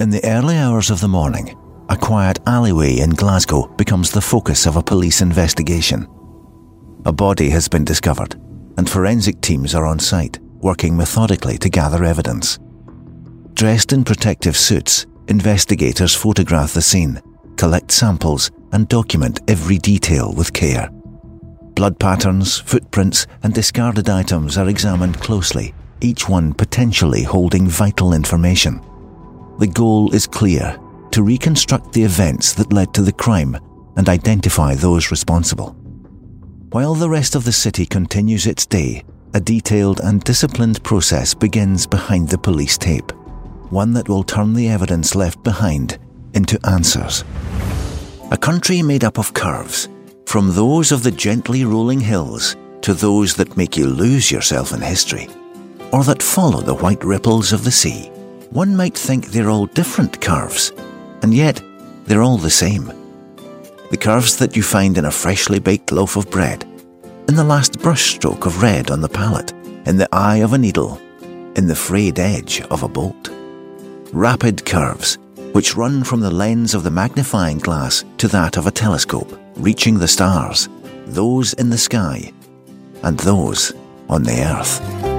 In the early hours of the morning, a quiet alleyway in Glasgow becomes the focus of a police investigation. A body has been discovered, and forensic teams are on site, working methodically to gather evidence. Dressed in protective suits, investigators photograph the scene, collect samples, and document every detail with care. Blood patterns, footprints, and discarded items are examined closely, each one potentially holding vital information. The goal is clear: to reconstruct the events that led to the crime and identify those responsible. While the rest of the city continues its day, a detailed and disciplined process begins behind the police tape, one that will turn the evidence left behind into answers. A country made up of curves, from those of the gently rolling hills to those that make you lose yourself in history, or that follow the white ripples of the sea. One might think they're all different curves, and yet they're all the same. The curves that you find in a freshly baked loaf of bread, in the last brushstroke of red on the palette, in the eye of a needle, in the frayed edge of a bolt. Rapid curves, which run from the lens of the magnifying glass to that of a telescope, reaching the stars, those in the sky, and those on the earth.